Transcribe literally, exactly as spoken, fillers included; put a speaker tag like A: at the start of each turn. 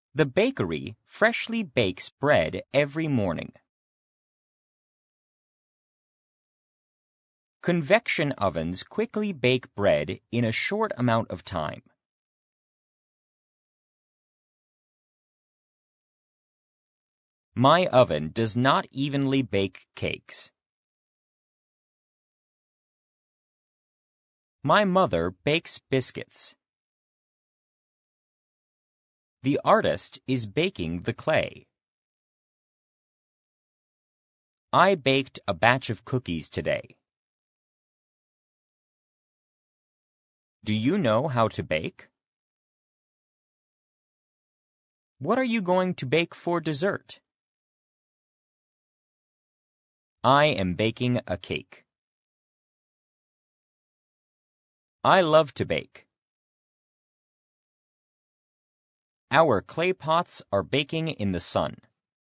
A: The bakery freshly bakes bread every morning. Convection ovens quickly bake bread in a short amount of time. My oven does not evenly bake cakes. My mother bakes biscuits. The artist is baking the clay. I baked a batch of cookies today. Do you know how to bake? What are you going to bake for dessert? I am baking a cake. I love to bake. Our clay pots are baking in the sun.